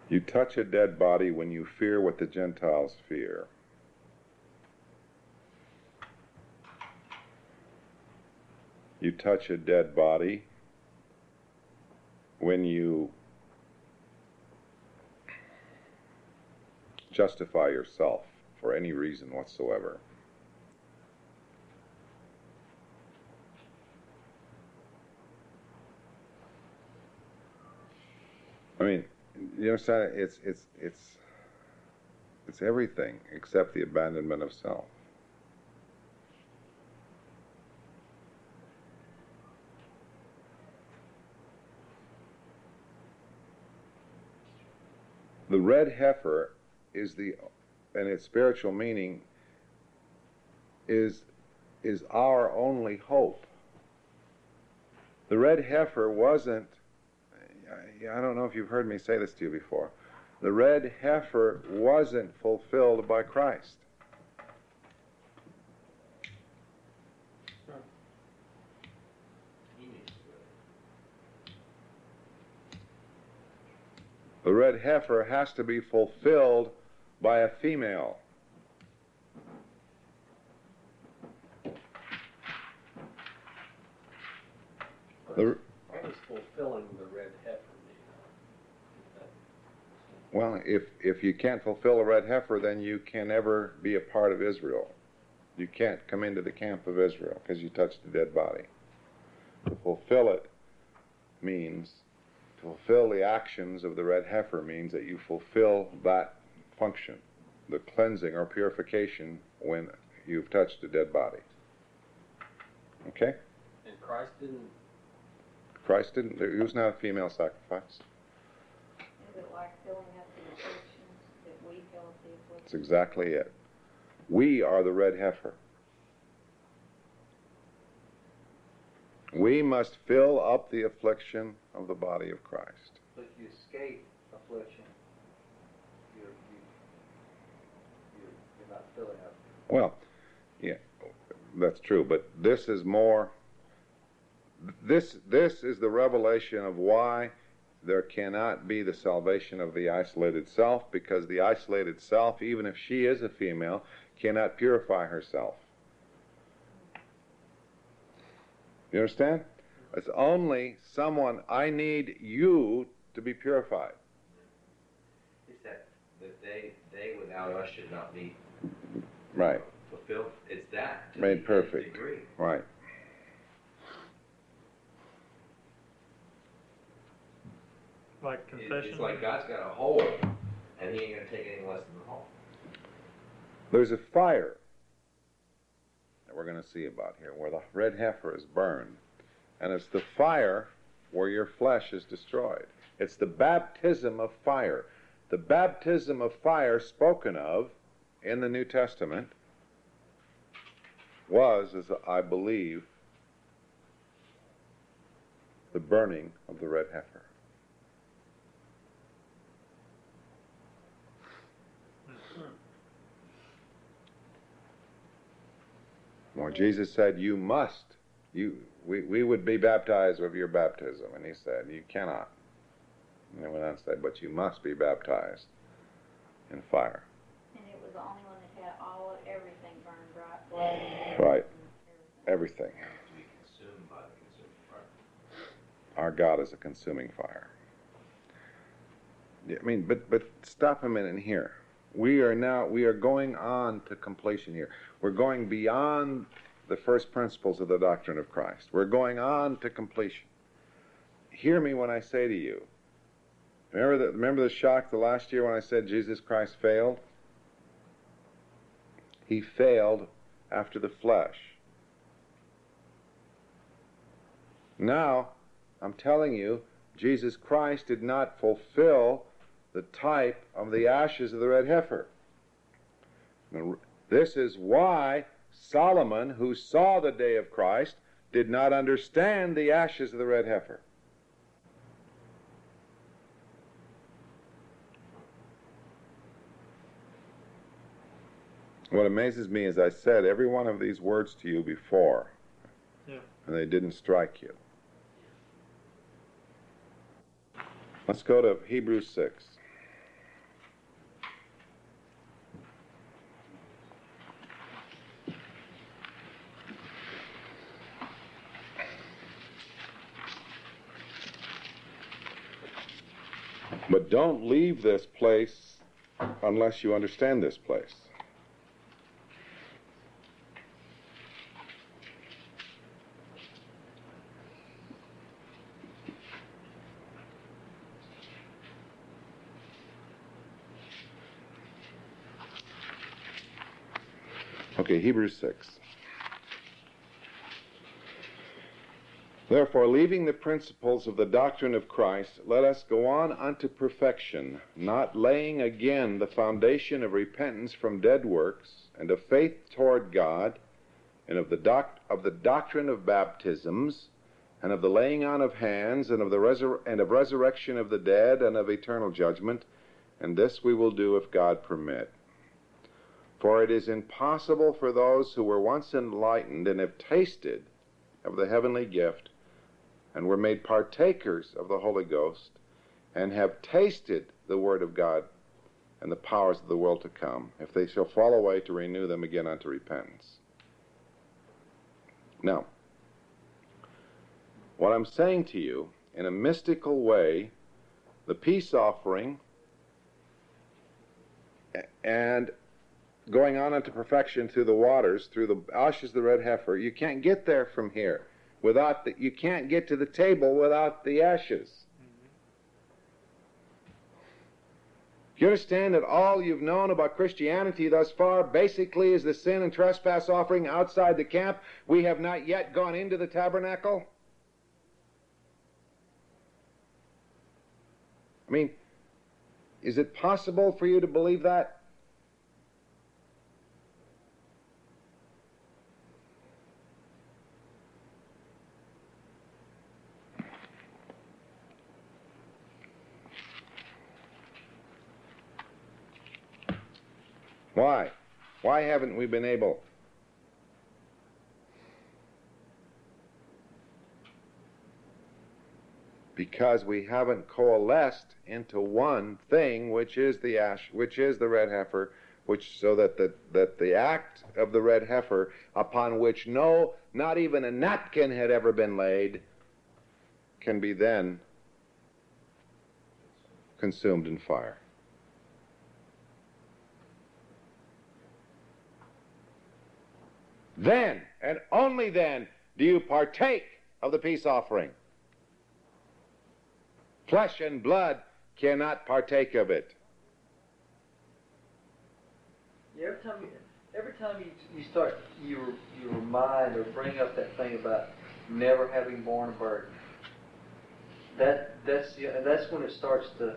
You touch a dead body when you fear what the Gentiles fear. You touch a dead body when you justify yourself for any reason whatsoever. I mean, you understand? It's everything except the abandonment of self. The red heifer is and its spiritual meaning is our only hope. The red heifer wasn't, I don't know if you've heard me say this to you before, the red heifer wasn't fulfilled by Christ. The red heifer has to be fulfilled by a female. What does fulfilling the red heifer mean? Well, if you can't fulfill a red heifer, then you can never be a part of Israel. You can't come into the camp of Israel because you touched a dead body. To fulfill it means, to fulfill the actions of the red heifer means that you fulfill that function, the cleansing or purification when you've touched a dead body. Okay? And Christ didn't, He was not a female sacrifice. Is it like filling up the afflictions that we fill up the afflictions? That's exactly it. We are the red heifer. We must fill up the affliction of the body of Christ. But you escape affliction. You're not filling up. Well, yeah, that's true. But this is more. This is the revelation of why there cannot be the salvation of the isolated self, because the isolated self, even if she is a female, cannot purify herself. You understand? It's only someone, I need you to be purified. It's that they without us should not be Right. fulfilled. It's that. To Made the perfect. degree. Right. Like confession. It's like God's got a hole, and He ain't gonna take any less than the hole. There's a fire that we're going to see about here where the red heifer is burned. And it's the fire where your flesh is destroyed. It's the baptism of fire. The baptism of fire spoken of in the New Testament was, as I believe, the burning of the red heifer. Well, Jesus said, you must. We would be baptized with your baptism. And he said, you cannot. And he went on and said, but you must be baptized in fire. And it was the only one that had everything burned, right? Blood and Right. everything. Everything. To be consumed by the consuming fire. Our God is a consuming fire. Yeah, I mean, but stop a minute here. We are going on to completion here. We're going beyond the first principles of the doctrine of Christ. We're going on to completion. Hear me when I say to you, remember the shock the last year when I said Jesus Christ failed? He failed after the flesh. Now, I'm telling you, Jesus Christ did not fulfill the type of the ashes of the red heifer. This is why Solomon, who saw the day of Christ, did not understand the ashes of the red heifer. What amazes me is I said every one of these words to you before, and they didn't strike you. Let's go to Hebrews 6. But don't leave this place unless you understand this place. Okay, Hebrews 6. Therefore, leaving the principles of the doctrine of Christ, let us go on unto perfection, not laying again the foundation of repentance from dead works, and of faith toward God, and of the doctrine of baptisms, and of the laying on of hands, and of resurrection of the dead, and of eternal judgment. And this we will do if God permit. For it is impossible for those who were once enlightened and have tasted of the heavenly gift, and were made partakers of the Holy Ghost, and have tasted the Word of God and the powers of the world to come, if they shall fall away, to renew them again unto repentance. Now, what I'm saying to you, in a mystical way, the peace offering and going on unto perfection through the waters, through the ashes of the red heifer, you can't get there from here. You can't get to the table without the ashes. You understand that all you've known about Christianity thus far basically is the sin and trespass offering outside the camp? We have not yet gone into the tabernacle? I mean, is it possible for you to believe that? Why? Why haven't we been able? Because we haven't coalesced into one thing, which is the which is the red heifer, so that the act of the red heifer, upon which not even a napkin had ever been laid, can be then consumed in fire. Then, and only then, do you partake of the peace offering. Flesh and blood cannot partake of it. Yeah, every time you start, you remind or bring up that thing about never having borne a burden. That's when it starts to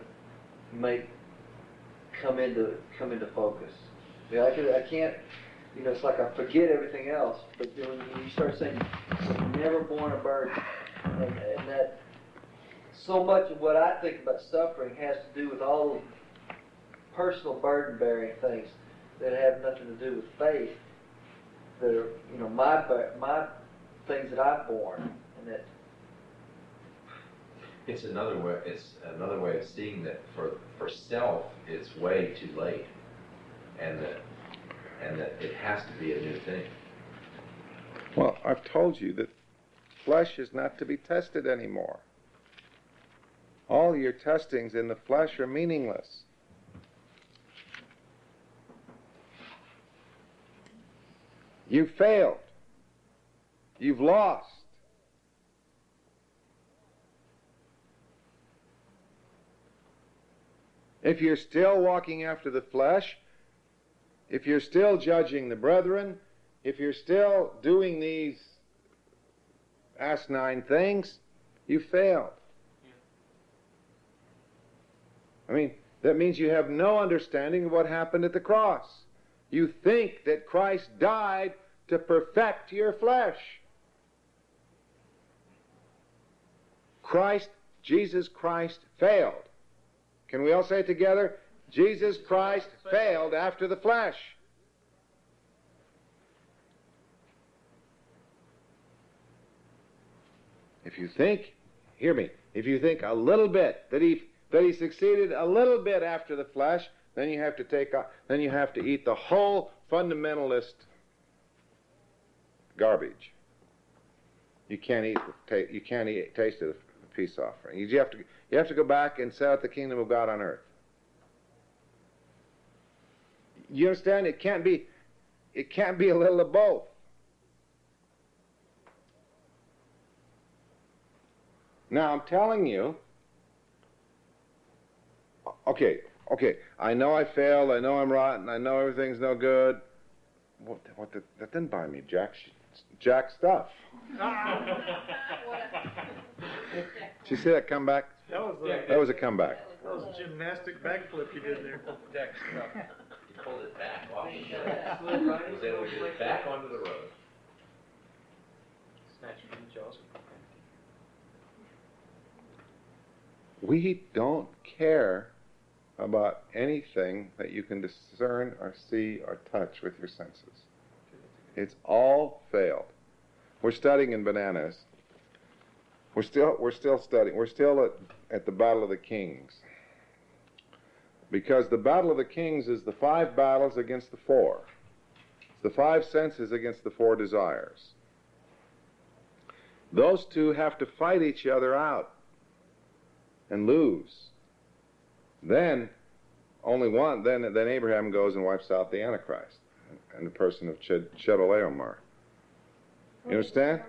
come into focus. Yeah, I can't. It's like I forget everything else, but when you start saying never borne a burden, and that so much of what I think about suffering has to do with all the personal burden-bearing things that have nothing to do with faith, that are my things that I've borne, and that it's another way of seeing that for self it's way too late, and that it has to be a new thing. Well, I've told you that flesh is not to be tested anymore. All your testings in the flesh are meaningless. You've failed. You've lost. If you're still walking after the flesh, if you're still judging the brethren, if you're still doing these asinine things, you failed. I mean, that means you have no understanding of what happened at the cross. You think that Christ died to perfect your flesh. Jesus Christ failed. Can we all say it together? Jesus Christ failed after the flesh. If you think, hear me, if you think a little bit that he succeeded a little bit after the flesh, then you have to eat the whole fundamentalist garbage. You can't eat taste of the peace offering. You have to go back and set out the kingdom of God on earth. You understand? It can't be a little of both. Now I'm telling you, okay, I know I failed, I know I'm rotten, I know everything's no good. That didn't buy me jack stuff. Did you see that comeback? That was a comeback. That was a gymnastic backflip you did there. You pulled it back off the road. Was able to get it back onto the road. Snatch from the jaws. We don't care about anything that you can discern or see or touch with your senses. It's all failed. We're studying in Bananas. We're still studying. We're still at the Battle of the Kings. Because the Battle of the Kings is the 5 battles against the 4. It's the 5 senses against the 4 desires. Those two have to fight each other out and lose. Then only one. Then Abraham goes and wipes out the Antichrist and the person of Chedorlaomer. You understand?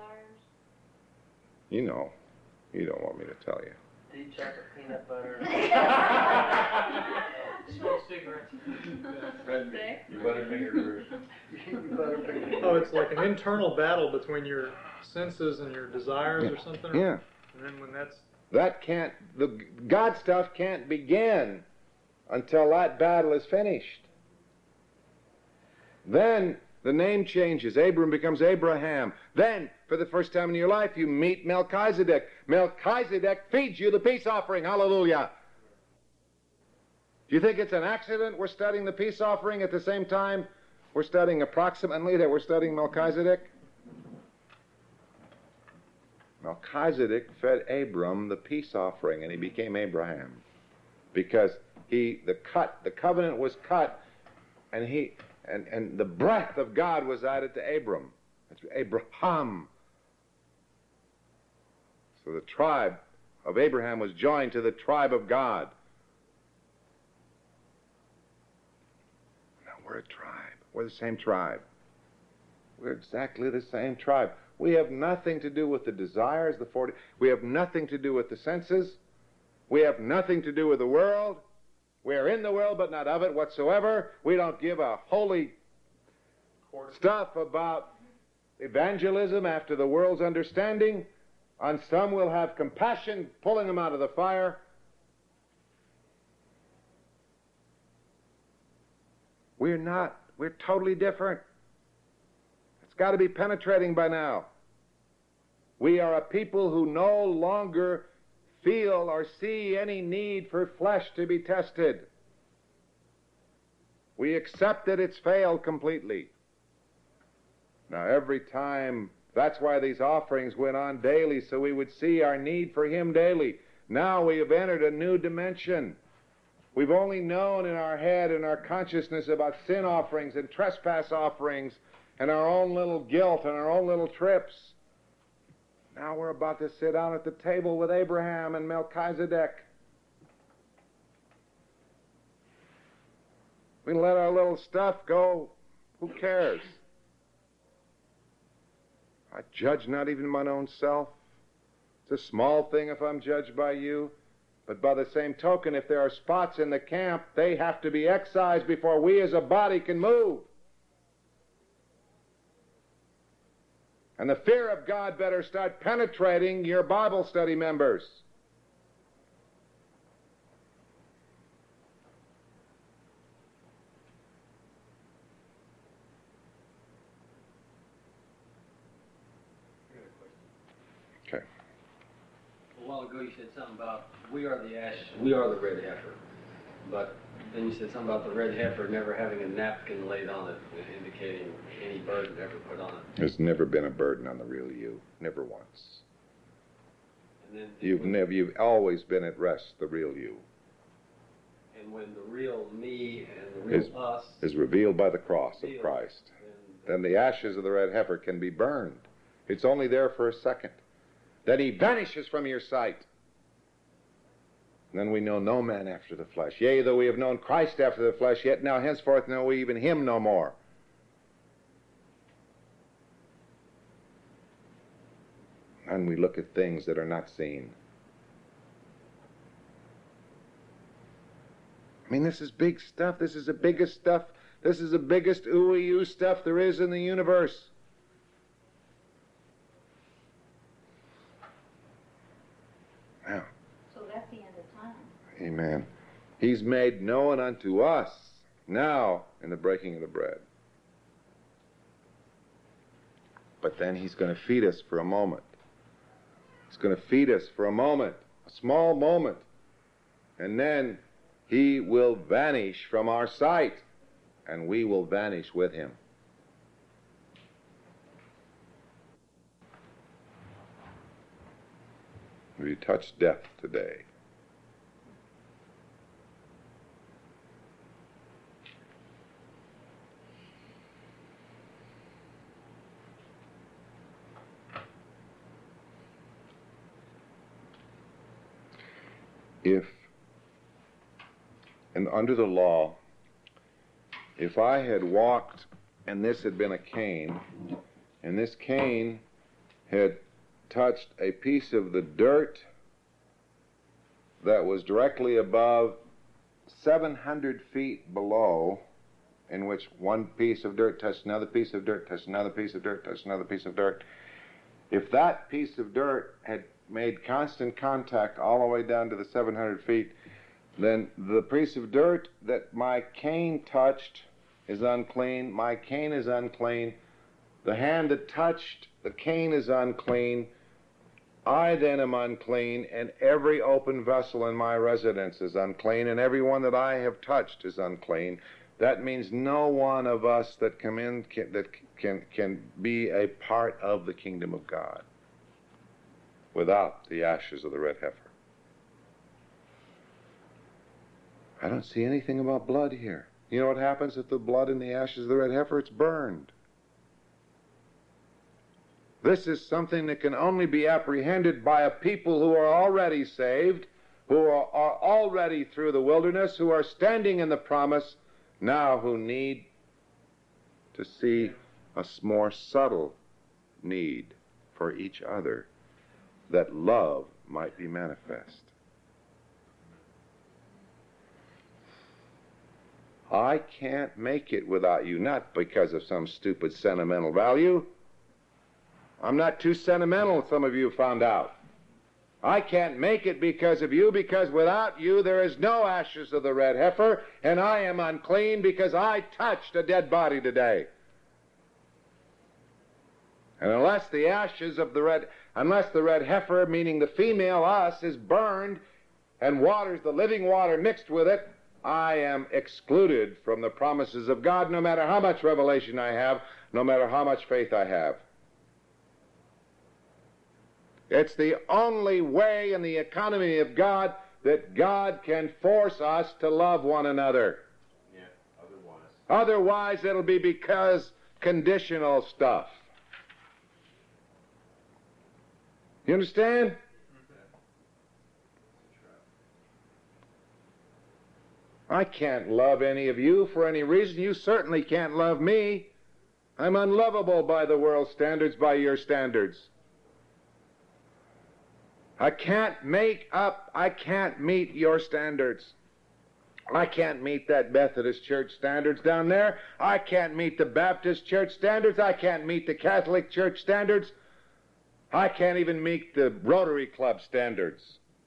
You know. You don't want me to tell you. Deep chocolate peanut butter. Smoke cigarettes. You butterfinger. Oh, it's like an internal battle between your senses and your desires or something? Yeah. And then when that's... The God stuff can't begin until that battle is finished. Then the name changes. Abram becomes Abraham. Then, for the first time in your life, you meet Melchizedek. Melchizedek feeds you the peace offering. Hallelujah. Do you think it's an accident we're studying the peace offering at the same time we're studying approximately that we're studying Melchizedek? Melchizedek fed Abram the peace offering, and he became Abraham, because the covenant was cut, and the breath of God was added to Abram. That's Abraham. So the tribe of Abraham was joined to the tribe of God. Now we're a tribe. We're the same tribe. We're exactly the same tribe. We have nothing to do with the desires, the 40. We have nothing to do with the senses. We have nothing to do with the world. We are in the world, but not of it whatsoever. We don't give a holy stuff about evangelism after the world's understanding. On some we'll have compassion, pulling them out of the fire. We're not. We're totally different. It's got to be penetrating by now. We are a people who no longer feel or see any need for flesh to be tested. We accept that it's failed completely. Now every time, that's why these offerings went on daily, so we would see our need for Him daily. Now we have entered a new dimension. We've only known in our head and our consciousness about sin offerings and trespass offerings and our own little guilt and our own little trips. Now we're about to sit down at the table with Abraham and Melchizedek. We let our little stuff go. Who cares? I judge not even mine own self. It's a small thing if I'm judged by you. But by the same token, if there are spots in the camp, they have to be excised before we as a body can move. And the fear of God better start penetrating your Bible study members. Okay. A while ago you said something about we are the ash, we are the red heifer. But then you said something about the red heifer never having a napkin laid on it, indicating any burden ever put on it. There's never been a burden on the real you. Never once. And then You've always been at rest, the real you. And when the real me and the real us is revealed by the cross of revealed, Christ, then the ashes of the red heifer can be burned. It's only there for a second. Then he vanishes from your sight. Then we know no man after the flesh. Yea, though we have known Christ after the flesh, yet now henceforth know we even him no more. And we look at things that are not seen. I mean, this is big stuff. This is the biggest stuff. This is the biggest ooey-oo stuff there is in the universe. Now, So that's the end of time. amen. He's made known unto us now in the breaking of the bread. But then he's going to feed us for a moment. He's going to feed us for a moment, a small moment. And then he will vanish from our sight, and we will vanish with him. We touch death today. If, and under the law, if I had walked and this had been a cane, and this cane had touched a piece of the dirt that was directly above 700 feet below, in which one piece of dirt touched another piece of dirt, touched another piece of dirt, touched another piece of dirt, if that piece of dirt had made constant contact all the way down to the 700 feet, then the piece of dirt that my cane touched is unclean, my cane is unclean, the hand that touched the cane is unclean, I then am unclean, and every open vessel in my residence is unclean, and every one that I have touched is unclean. That means no one of us that come in can be a part of the kingdom of God without the ashes of the red heifer. I don't see anything about blood here. You know what happens if the blood in the ashes of the red heifer? It's burned. This is something that can only be apprehended by a people who are already saved, who are already through the wilderness, who are standing in the promise, now who need to see a more subtle need for each other, that love might be manifest. I can't make it without you, not because of some stupid sentimental value. I'm not too sentimental, some of you found out. I can't make it because of you, because without you there is no ashes of the red heifer, and I am unclean because I touched a dead body today. And unless the ashes of the red heifer, meaning the female us, is burned and the living water mixed with it, I am excluded from the promises of God, no matter how much revelation I have, no matter how much faith I have. It's the only way in the economy of God that God can force us to love one another. Yeah, otherwise. Otherwise, it'll be because conditional stuff. You understand? I can't love any of you for any reason. You certainly can't love me. I'm unlovable by the world's standards, by your standards. I can't meet your standards. I can't meet that Methodist church standards down there. I can't meet the Baptist church standards. I can't meet the Catholic church standards. I can't even meet the Rotary Club standards.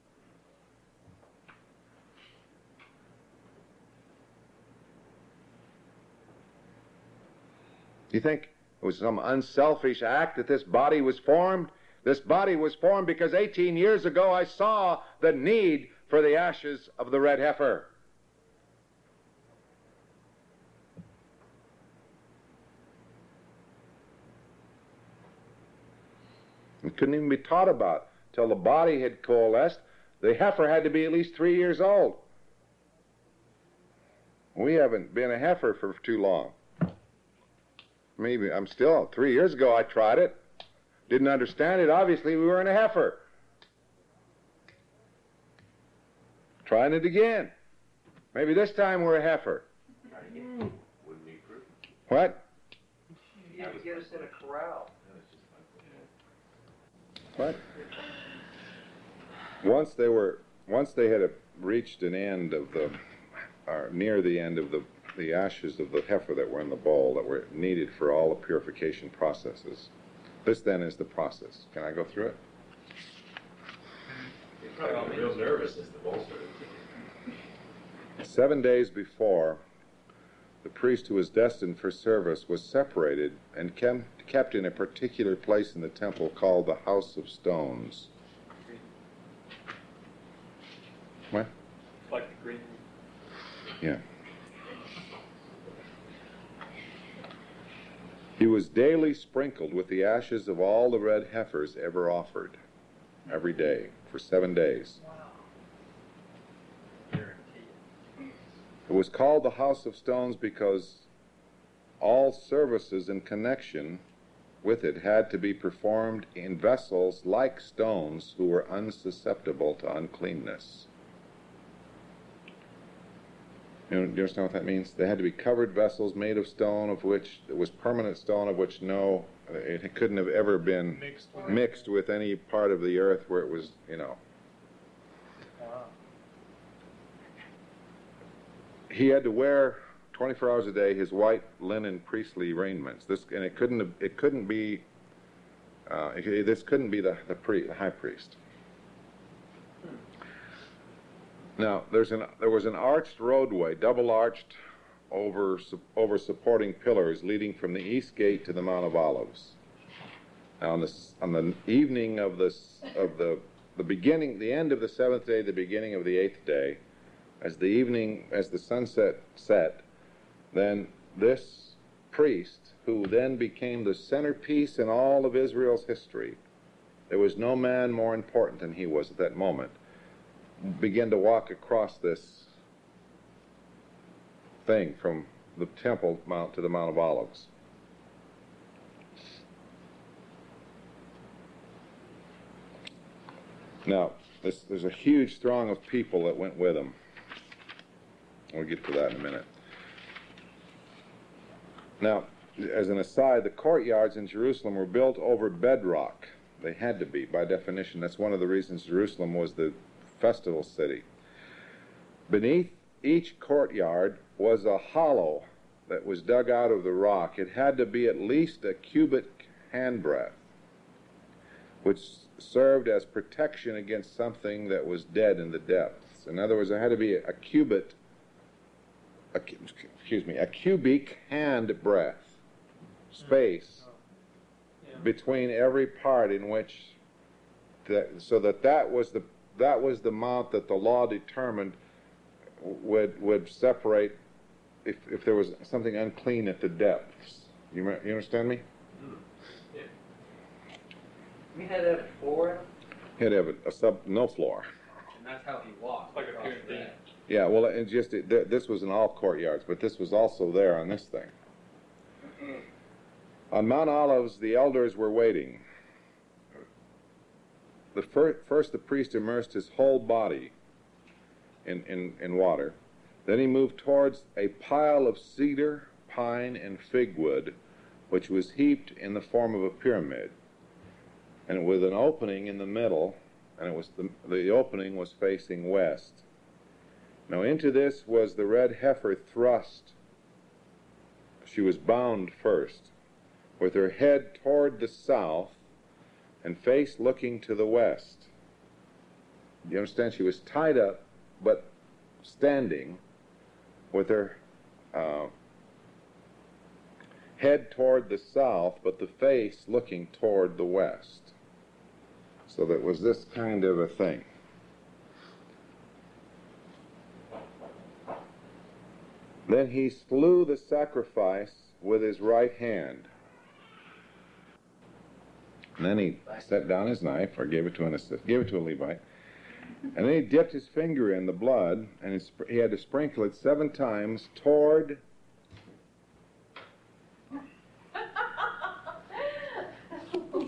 Do you think it was some unselfish act that this body was formed? This body was formed because 18 years ago I saw the need for the ashes of the red heifer. It couldn't even be taught about till the body had coalesced. The heifer had to be at least 3 years old. We haven't been a heifer for too long. Maybe I'm still 3 years ago I tried it. Didn't understand it. Obviously, we weren't a heifer. Trying it again. Maybe this time we're a heifer. Wouldn't be proof. What? You have to get us in a corral. What? Once they had reached an end of or near the end of the ashes of the heifer that were in the bowl that were needed for all the purification processes. This then is the process. Can I go through it? You're probably real nervous as the bolster. 7 days before, the priest who was destined for service was separated and kept in a particular place in the temple called the House of Stones. What? Like the green. Yeah. He was daily sprinkled with the ashes of all the red heifers ever offered, every day, for 7 days. It was called the House of Stones because all services in connection with it had to be performed in vessels like stones who were unsusceptible to uncleanness. Do you understand what that means? They had to be covered vessels made of stone, of which it was permanent stone, of which it couldn't have ever been mixed with any part of the earth where it was, Wow. He had to wear 24 hours a day his white linen priestly raiments. This couldn't be the high priest. Now there was an arched roadway, double arched, over supporting pillars leading from the east gate to the Mount of Olives. Now on the evening of the end of the seventh day, the beginning of the eighth day, as the sunset set, then this priest, who then became the centerpiece in all of Israel's history, there was no man more important than he was at that moment, began to walk across this thing from the Temple Mount to the Mount of Olives. Now, there's a huge throng of people that went with him. We'll get to that in a minute. Now, as an aside, the courtyards in Jerusalem were built over bedrock. They had to be, by definition. That's one of the reasons Jerusalem was the festival city. Beneath each courtyard was a hollow that was dug out of the rock. It had to be at least a cubit handbreadth, which served as protection against something that was dead in the depths. In other words, there had to be a cubic hand breadth space between every part in which so that was the mount that the law determined would separate if there was something unclean at the depths. You understand me? You had to have a floor in them? He had to have no floor. And that's how he walked. Like a across pyramid. that. Yeah, well, this was in all courtyards, but this was also there on this thing. On Mount Olives, the elders were waiting. First, the priest immersed his whole body in water. Then he moved towards a pile of cedar, pine, and fig wood, which was heaped in the form of a pyramid, and with an opening in the middle, and the opening was facing west. Now into this was the red heifer thrust. She was bound first, with her head toward the south and face looking to the west. You understand? She was tied up, but standing, with her head toward the south, but the face looking toward the west. So that was this kind of a thing. Then he slew the sacrifice with his right hand. And then he set down his knife, or gave it to a Levite. And then he dipped his finger in the blood, and he had to sprinkle it 7 times toward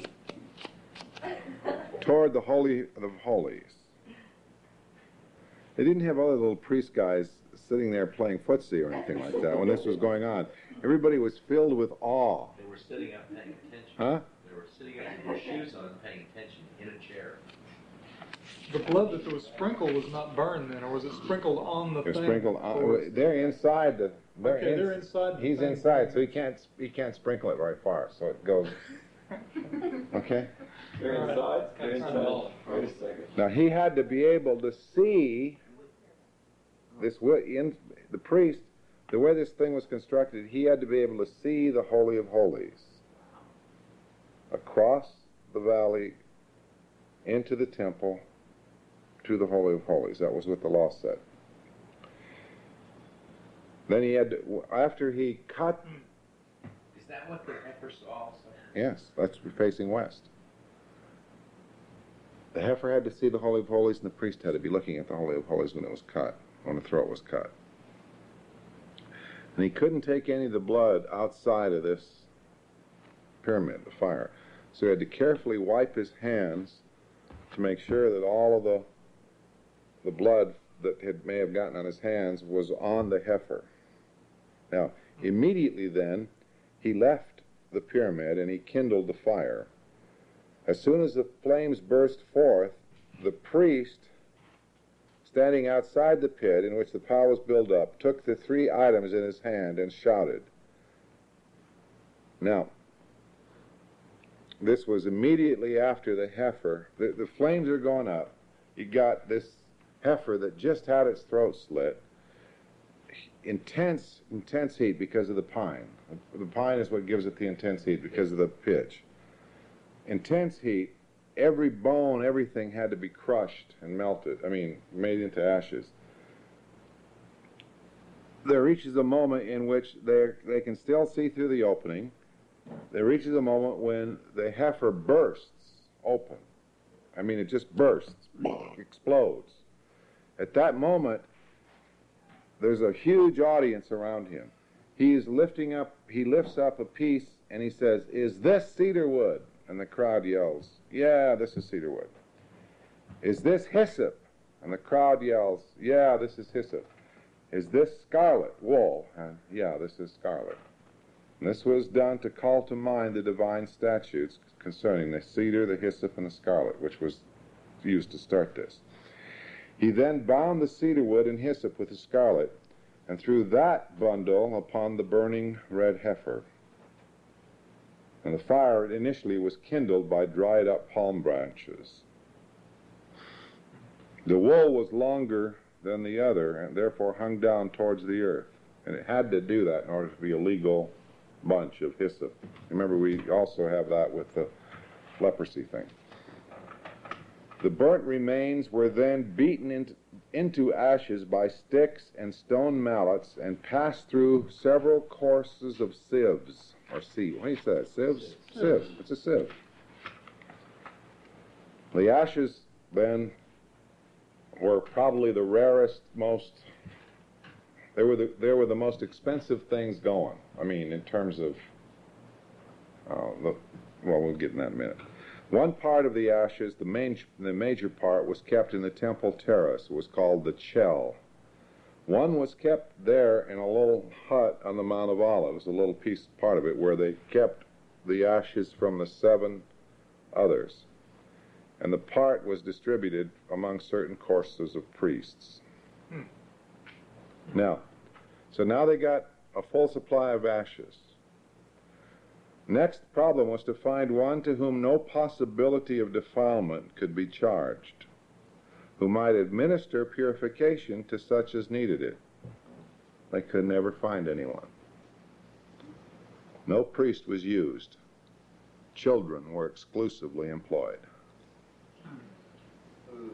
the Holy of Holies. They didn't have other little priest guys sitting there playing footsie or anything like that when this was going on. Everybody was filled with awe. They were sitting up paying attention. Huh? They were sitting up with their shoes on, paying attention in a chair. The blood that was sprinkled was not burned then, or was it sprinkled on the They're thing? sprinkled on. They're inside the. They're inside the He's thing. inside, so he can't sprinkle it very far. So it goes. Okay. They're inside? They're inside. Wait a second. Now he had to be able to see this. The priest, the way this thing was constructed, he had to be able to see the Holy of Holies across the valley into the temple to the Holy of Holies. That was what the law said. Then he had to, after he cut. Is that what the heifer saw also? Yes, that's facing west. The heifer had to see the Holy of Holies, and the priest had to be looking at the Holy of Holies when it was cut, when the throat was cut. And he couldn't take any of the blood outside of this pyramid, the fire. So he had to carefully wipe his hands to make sure that all of the blood that may have gotten on his hands was on the heifer. Now, immediately then, he left the pyramid and he kindled the fire. As soon as the flames burst forth, the priest, standing outside the pit in which the pile was built up, took the 3 items in his hand and shouted. Now, this was immediately after the heifer. The flames are going up. You got this heifer that just had its throat slit. Intense heat because of the pine. The pine is what gives it the intense heat because of the pitch. Intense heat. Every bone, everything had to be crushed and melted. Made into ashes. There reaches a moment in which they can still see through the opening. There reaches a moment when the heifer bursts open. It just bursts, explodes. At that moment, there's a huge audience around him. He lifts up a piece and he says, "Is this cedar wood?" And the crowd yells, "Yeah, this is cedar wood." "Is this hyssop?" And the crowd yells, "Yeah, this is hyssop." "Is this scarlet wool?" And, "Yeah, this is scarlet." And this was done to call to mind the divine statutes concerning the cedar, the hyssop, and the scarlet, which was used to start this. He then bound the cedar wood and hyssop with the scarlet, and threw that bundle upon the burning red heifer. And the fire initially was kindled by dried up palm branches. The wool was longer than the other, and therefore hung down towards the earth. And it had to do that in order to be a legal bunch of hyssop. Remember, we also have that with the leprosy thing. The burnt remains were then beaten into ashes by sticks and stone mallets and passed through several courses of sieves. Or sieve. What do you say? Sieves? Sieve. It's a sieve. The ashes then were probably the rarest, they were the most expensive things going. In terms of, we'll get in that in a minute. One part of the ashes, the major part, was kept in the temple terrace. It was called the Chell. One was kept there in a little hut on the Mount of Olives, a little part of it, where they kept the ashes from the 7 others. And the part was distributed among certain courses of priests. Now they got a full supply of ashes. Next problem was to find one to whom no possibility of defilement could be charged, who might administer purification to such as needed it. They could never find anyone. No priest was used. Children were exclusively employed. Ooh,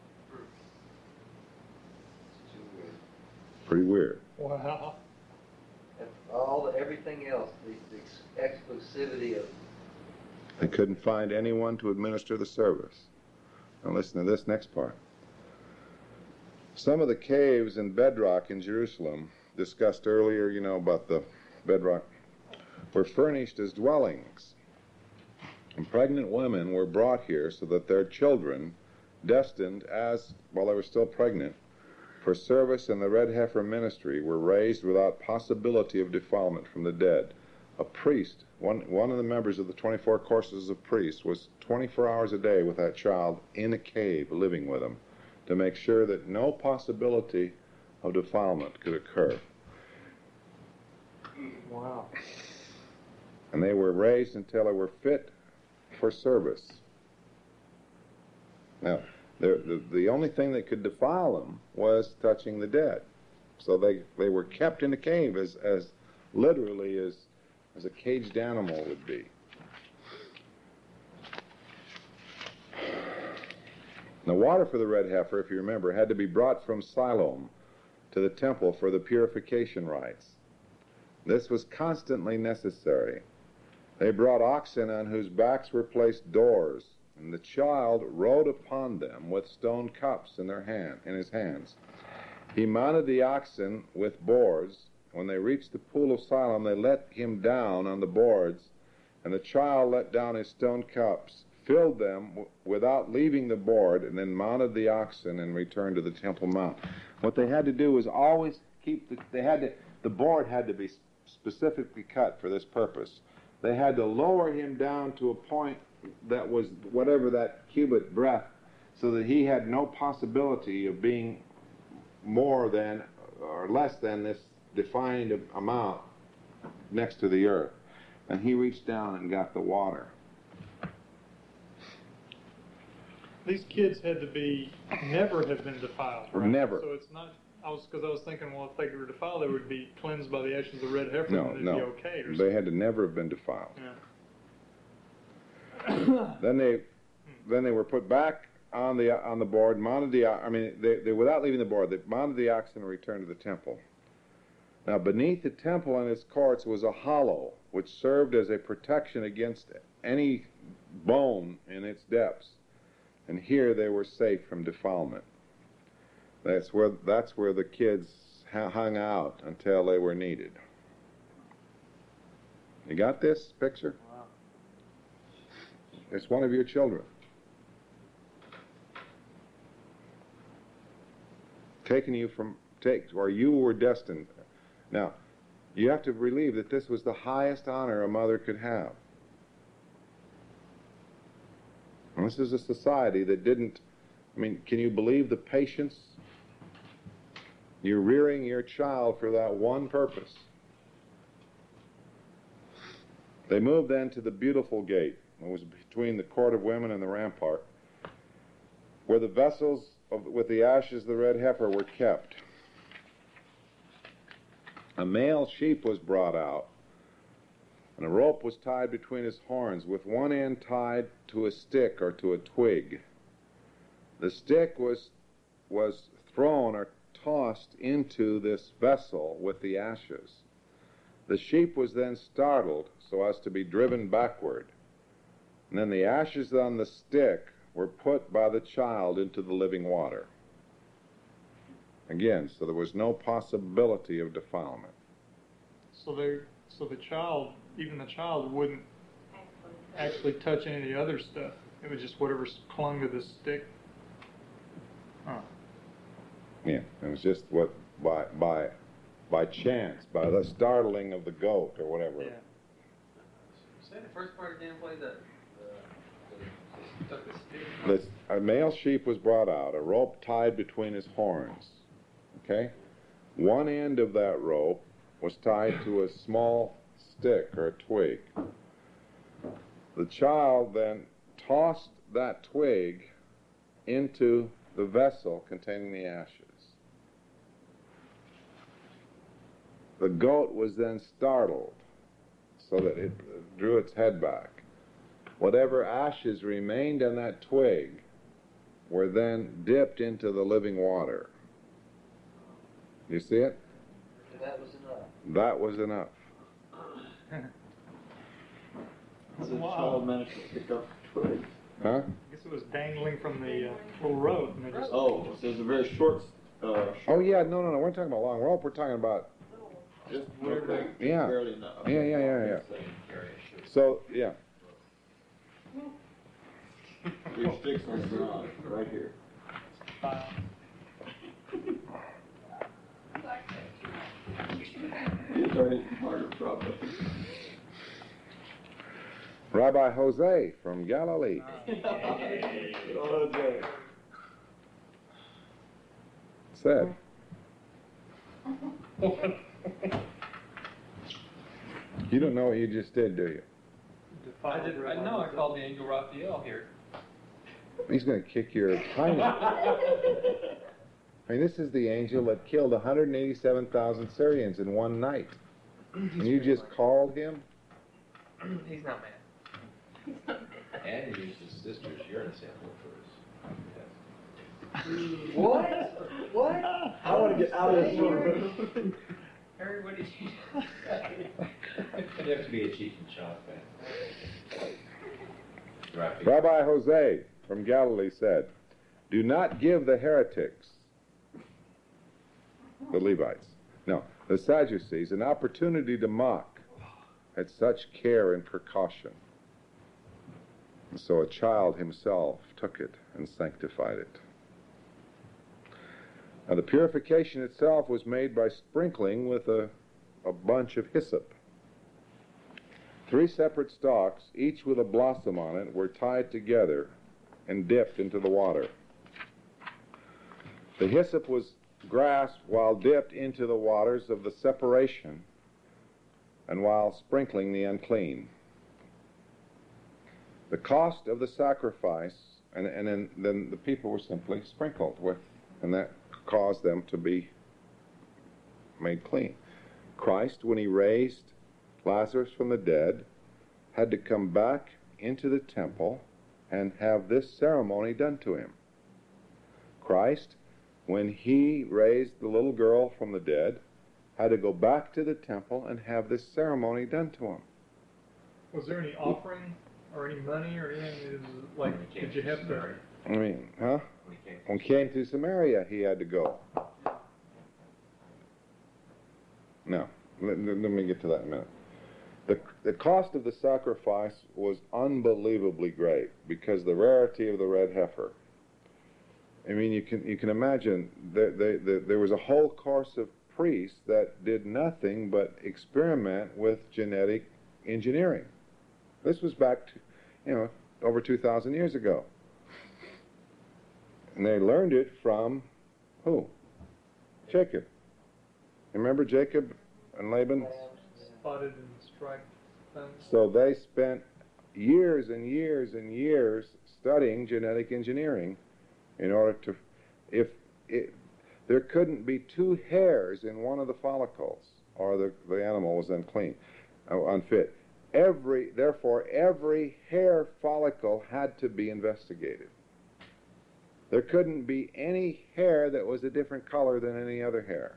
that's too weird. Pretty weird. Wow. And everything else, the exclusivity of. They couldn't find anyone to administer the service. Now listen to this next part. Some of the caves and bedrock in Jerusalem, discussed earlier, about the bedrock, were furnished as dwellings. And pregnant women were brought here so that their children, destined while they were still pregnant, for service in the red heifer ministry were raised without possibility of defilement from the dead. A priest, one of the members of the 24 courses of priests, was 24 hours a day with that child in a cave living with him to make sure that no possibility of defilement could occur. Wow. And they were raised until they were fit for service. Now, the only thing that could defile them was touching the dead. So they were kept in a cave as literally as a caged animal would be. The water for the red heifer, if you remember, had to be brought from Siloam to the temple for the purification rites. This was constantly necessary. They brought oxen on whose backs were placed doors, and the child rode upon them with stone cups in his hands. He mounted the oxen with boards. When they reached the pool of Siloam, they let him down on the boards, and the child let down his stone cups, filled them without leaving the board, and then mounted the oxen and returned to the Temple Mount. What they had to do was always keep the board had to be specifically cut for this purpose. They had to lower him down to a point that was whatever that cubit breadth, so that he had no possibility of being more than or less than this defined amount next to the earth. And he reached down and got the water. These kids had to never have been defiled, right? Never. So it's not, because I was thinking, well, if they were defiled, they would be cleansed by the ashes of the red heifer, No, and they'd no. be okay or They something. had to never have been defiled. Yeah. Then they were put back on the board, mounted they without leaving the board, they mounted the oxen and returned to the temple. Now, beneath the temple and its courts was a hollow, which served as a protection against any bone in its depths. And here they were safe from defilement. That's where the kids hung out until they were needed. You got this picture? Wow. It's one of your children. Where you were destined. Now, you have to believe that this was the highest honor a mother could have. And this is a society that didn't, can you believe the patience? You're rearing your child for that one purpose. They moved then to the beautiful gate. It was between the court of women and the rampart, where the vessels with the ashes of the red heifer were kept. A male sheep was brought out, and a rope was tied between his horns, with one end tied to a stick or to a twig. The stick was thrown or tossed into this vessel with the ashes. The sheep was then startled so as to be driven backward, and then the ashes on the stick were put by the child into the living water. Again, so there was no possibility of defilement. So the child, even the child, wouldn't actually touch any of the other stuff. It was just whatever clung to the stick. Huh. Yeah, it was just what by chance, by the startling of the goat or whatever. Yeah. Say the first part again, play stuck the stick. A male sheep was brought out, a rope tied between his horns. Okay? One end of that rope was tied to a small stick or a twig. The child then tossed that twig into the vessel containing the ashes. The goat was then startled so that it drew its head back. Whatever ashes remained on that twig were then dipped into the living water. You see it? And that was enough. That was enough. So the Wow. child managed to pick up the twig. Huh? I guess it was dangling from the little rope, and they just. Oh, so it's a very short. Oh yeah, no. We're not talking about long rope. We're talking about Just Yeah. barely enough. yeah. So yeah. 3 sticks on the ground, right here. Right, harder problem. Rabbi Jose from Galilee. Oh, Jay. Said, you don't know what you just did, do you? I know, I called the angel Raphael here. He's going to kick your tiny. I mean, this is the angel that killed 187,000 Syrians in one night. And you just called him? He's not mad. And he used his sister's urine sample for his test. What? What? I want to get out of this room. Harry, what did you You have to be a Cheech and Chong fan. Right. Rabbi Jose from Galilee said, do not give the heretics, the Levites, no, the Sadducees, an opportunity to mock at such care and precaution. And so a child himself took it and sanctified it. Now the purification itself was made by sprinkling with a bunch of hyssop. 3 separate stalks, each with a blossom on it, were tied together and dipped into the water. The hyssop was grasped while dipped into the waters of the separation and while sprinkling the unclean. The cost of the sacrifice, and then the people were simply sprinkled with, and that caused them to be made clean. Christ, when he raised Lazarus from the dead, had to come back into the temple and have this ceremony done to him. Christ, when he raised the little girl from the dead, had to go back to the temple and have this ceremony done to him. Was there any offering or any money or anything? It was like, did you have to? I mean, huh? When he came to Samaria, he had to go. No, let me get to that in a minute. The cost of the sacrifice was unbelievably great because the rarity of the red heifer. I mean, you can imagine there was a whole course of priests that did nothing but experiment with genetic engineering. This was back to, over 2,000 years ago. And they learned it from who? Jacob. Remember Jacob and Laban? Spotted and striped things. So they spent years and years and years studying genetic engineering in order to, there couldn't be 2 hairs in one of the follicles, or the animal was unclean, unfit. Therefore, every hair follicle had to be investigated. There couldn't be any hair that was a different color than any other hair.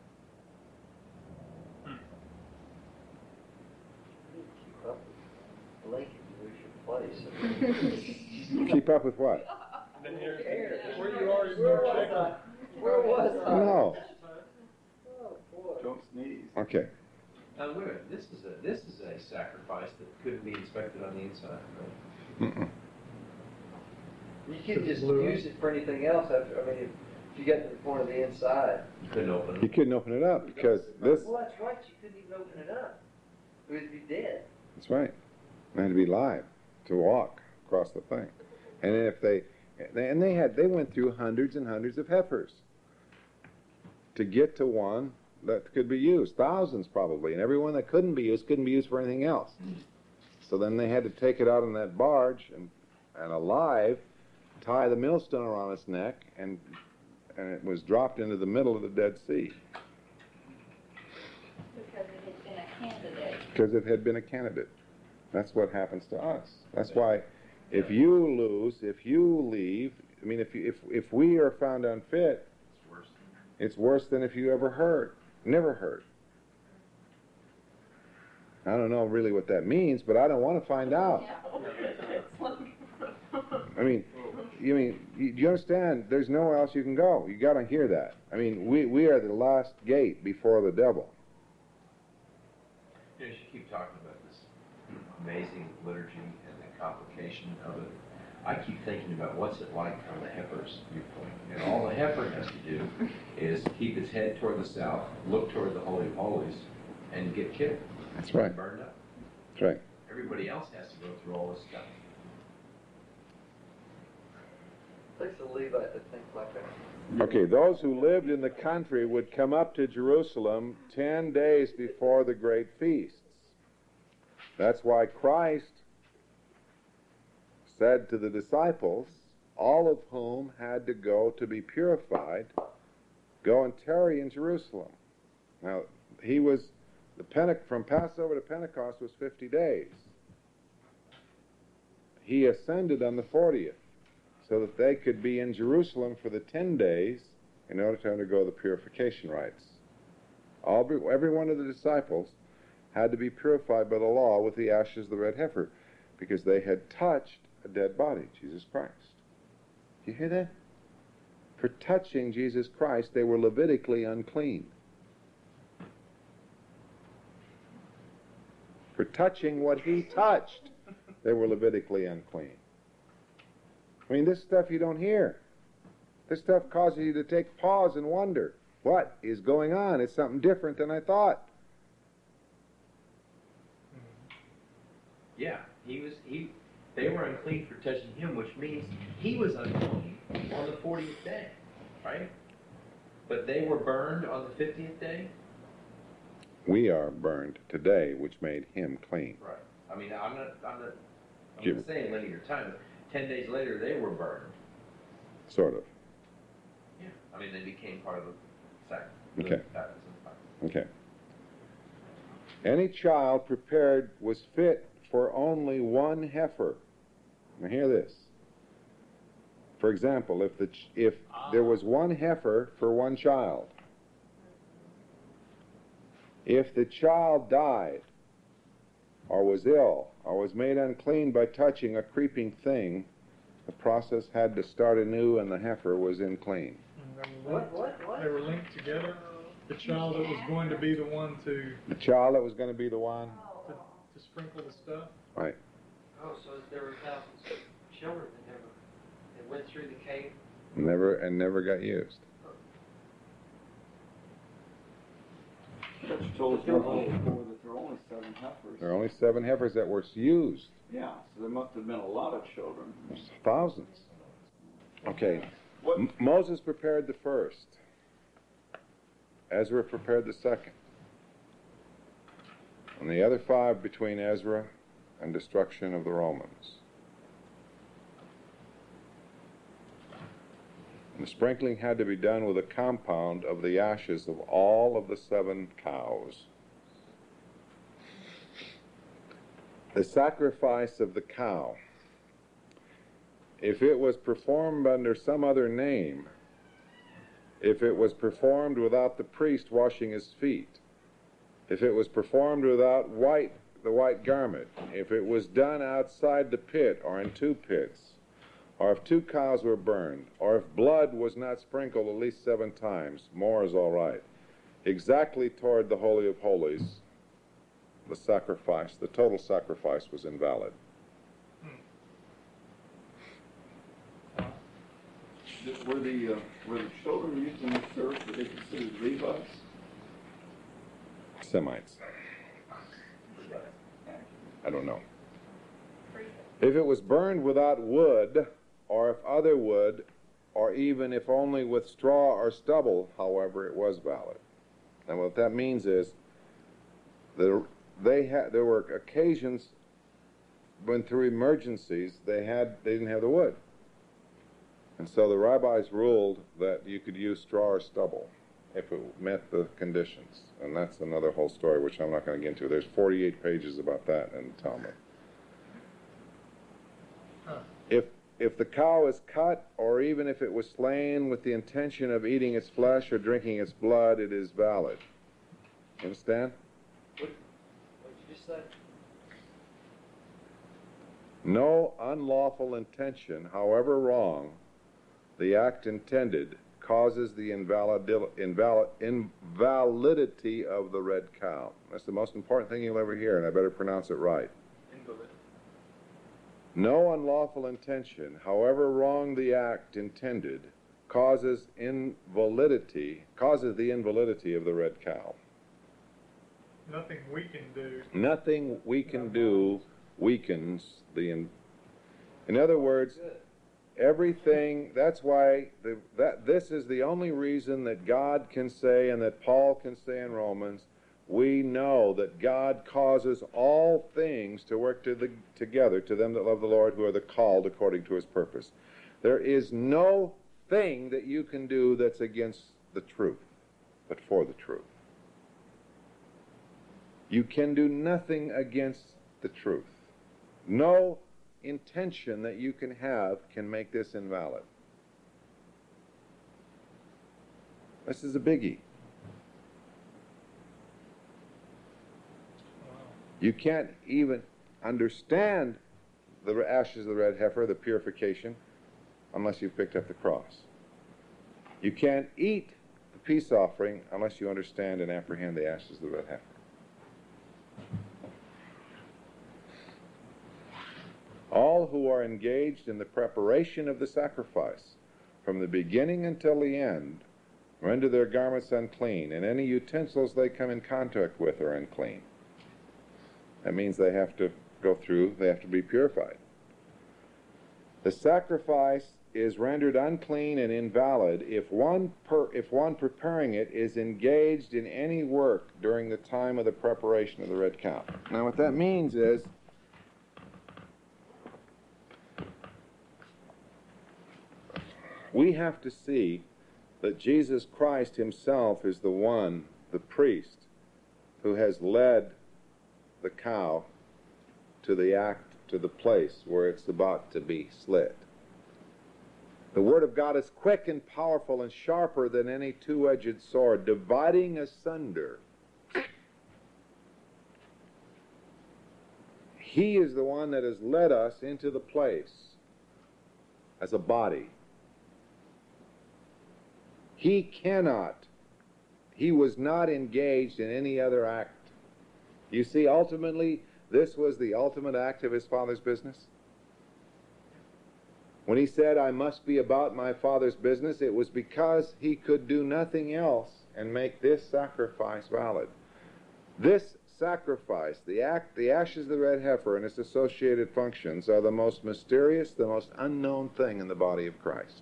Keep up with Lincoln, you lose your place. Keep up with what? Where you are is Where no was checking. I? Where was I? No. Oh, boy. Don't sneeze. Okay. Now, wait a minute, this is a sacrifice that couldn't be inspected on the inside, right? Mm-mm. You couldn't just use it for anything else. I mean, if you got to the point of the inside. You couldn't open You it. couldn't open it up because this. Well, that's right. You couldn't even open it up. It would be dead. That's right. It had to be live to walk across the thing. And if they went through hundreds and hundreds of heifers to get to one that could be used, thousands probably, and every one that couldn't be used for anything else. So then they had to take it out on that barge and alive, tie the millstone around its neck, and it was dropped into the middle of the Dead Sea. Because it had been a candidate. Because it had been a candidate. That's what happens to us. That's why if you lose, if you leave, I mean, if we are found unfit, It's worse. it's worse than if you ever never heard. I don't know really what that means, but I don't want to find out. I mean, do you understand? There's nowhere else you can go. You got to hear that. I mean, we are the last gate before the devil. You keep talking about this amazing liturgy and the complication of it. I keep thinking about what's it like from the heifer's viewpoint. And all the heifer has to do is keep its head toward the south, look toward the Holy of Holies, and get killed. That's right. Burned up. That's right. Everybody else has to go through all this stuff. Takes a Levite to think like that. Okay, those who lived in the country would come up to Jerusalem 10 days before the great feasts. That's why Christ said to the disciples, all of whom had to go to be purified, go and tarry in Jerusalem. Now, from Passover to Pentecost was 50 days. He ascended on the 40th so that they could be in Jerusalem for the 10 days in order to undergo the purification rites. Every one of the disciples had to be purified by the law with the ashes of the red heifer because they had touched a dead body, Jesus Christ. Do you hear that? For touching Jesus Christ, they were Levitically unclean. For touching what he touched, they were Levitically unclean. I mean, this stuff you don't hear. This stuff causes you to take pause and wonder, what is going on? It's something different than I thought. Yeah, they were unclean for touching him, which means he was unclean on the 40th day, right? But they were burned on the 50th day? We are burned today, which made him clean. Right. I mean, I'm not saying linear time, but 10 days later they were burned. Sort of. Yeah. I mean, they became part of the Okay. baptism. Okay. Any child prepared was fit for only one heifer. Now hear this. For example, if there was one heifer for one child, if the child died, or was ill, or was made unclean by touching a creeping thing, the process had to start anew and the heifer was unclean. What? They were linked together. The child that was going to be the one to The child that was going to be the one, sprinkle the stuff. right. Oh, so there were thousands of children that went through the cave? Never got used. But you told us before that there were only 7 heifers. There are only 7 heifers that were used. Yeah, so there must have been a lot of children. There's thousands. Okay. What? Moses prepared the first. Ezra prepared the second. And the other 5 between Ezra and destruction of the Romans. And the sprinkling had to be done with a compound of the ashes of all of the 7 cows. The sacrifice of the cow, if it was performed under some other name, if it was performed without the priest washing his feet, if it was performed without the white garment, if it was done outside the pit or in 2 pits, or if 2 cows were burned, or if blood was not sprinkled at least 7 times, more is all right. Exactly toward the Holy of Holies, the total sacrifice was invalid. Were the children used in the service, were they considered Levites? Semites. I don't know. If it was burned without wood, or if other wood, or even if only with straw or stubble, however, it was valid. And what that means is there were occasions when through emergencies they didn't have the wood. And so the rabbis ruled that you could use straw or stubble if it met the conditions. And that's another whole story, which I'm not going to get into. There's 48 pages about that in the Talmud. If the cow is cut, or even if it was slain with the intention of eating its flesh or drinking its blood, it is valid. Understand? What did you just say? No unlawful intention, however wrong, the act intended causes the invalidity of the red cow. That's the most important thing you'll ever hear, and I better pronounce it right. No unlawful intention, however wrong the act intended, causes the invalidity of the red cow. Nothing we can do. Nothing we can do weakens the. In other words, everything. That's why this is the only reason that God can say, and that Paul can say in Romans, we know that God causes all things to work together to them that love the Lord, who are the called according to His purpose. There is no thing that you can do that's against the truth, but for the truth. You can do nothing against the truth. No intention that you can have can make this invalid. This is a biggie. You can't even understand the ashes of the red heifer, the purification, unless you've picked up the cross. You can't eat the peace offering unless you understand and apprehend the ashes of the red heifer. All who are engaged in the preparation of the sacrifice, from the beginning until the end, render their garments unclean, and any utensils they come in contact with are unclean. That means they have to go through, they have to be purified. The sacrifice is rendered unclean and invalid if one preparing it is engaged in any work during the time of the preparation of the red cow. Now what that means is, we have to see that Jesus Christ Himself is the one, the priest, who has led the cow to the place where it's about to be slit. The Word of God is quick and powerful and sharper than any two-edged sword, dividing asunder. He is the one that has led us into the place as a body. He was not engaged in any other act. You see, ultimately, this was the ultimate act of His Father's business. When He said, I must be about my Father's business, it was because He could do nothing else and make this sacrifice valid. This sacrifice, the ashes of the red heifer and its associated functions, are the most mysterious, the most unknown thing in the body of Christ.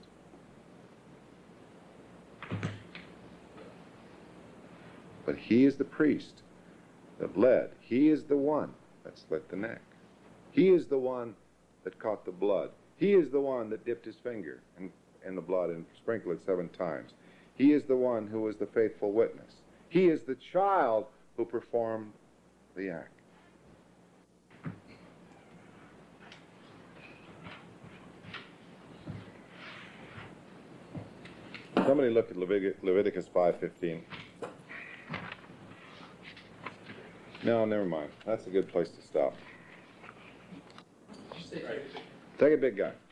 But He is the priest that led. He is the one that slit the neck. He is the one that caught the blood. He is the one that dipped his finger in the blood and sprinkled it 7 times. He is the one who was the faithful witness. He is the child who performed the act. Somebody look at Leviticus 5:15. No, never mind. That's a good place to stop. Take a big guy.